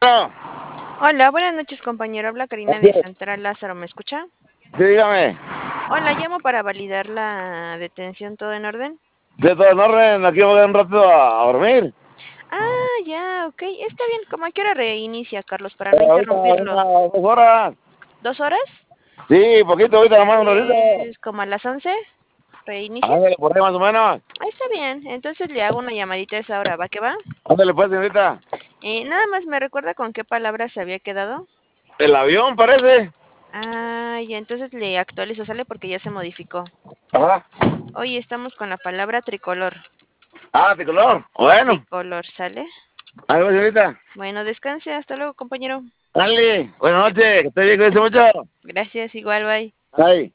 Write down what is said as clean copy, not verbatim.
No, Hola, buenas noches, compañero. Habla Karina de Central Lázaro, ¿me escucha? sí, dígame. Hola, llamo para validar la detención, ¿todo en orden? De todo en orden, aquí voy un rato a dormir. Ah, ya, ok. Está bien. ¿Cómo a qué hora reinicia, Carlos, para no Ahorita interrumpirlo? unas 2 horas. ¿2 horas? Sí, poquito, ahorita nomás un ratito. Pues como a las 11, reinicia. Ándale, por ahí más o menos. Ah, está bien. Entonces le hago una llamadita a esa hora, ¿va que va? Ándale pues, señorita. Nada más me recuerda con qué palabra se había quedado. El avión parece. Ah, ya, entonces le actualizo, sale porque ya se modificó. Ajá. Hoy estamos con la palabra tricolor. Ah, tricolor. Bueno. Tricolor, ¿sale? Algo, señorita. Bueno, descanse. Hasta luego, compañero. Dale. Buenas noches. Que esté bien, cuídese mucho. Gracias, igual, bye. Ay.